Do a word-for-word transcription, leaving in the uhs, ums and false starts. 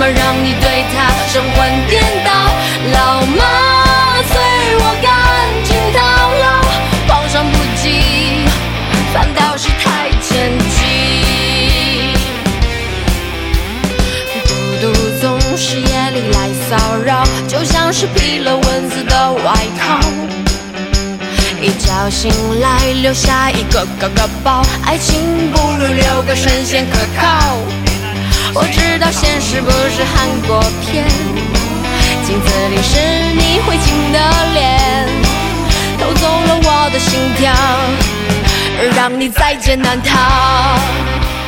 让你对他神魂颠倒。老妈催我赶紧逃老，皇上不急，反倒是太前急。孤独总是夜里来骚扰，就像是披了蚊子的外套。一觉醒来留下一个哥哥包，爱情不如留个神仙可靠。我知道现实不是韩国片，镜子里是你灰烬的脸，偷走了我的心跳，让你在劫难逃。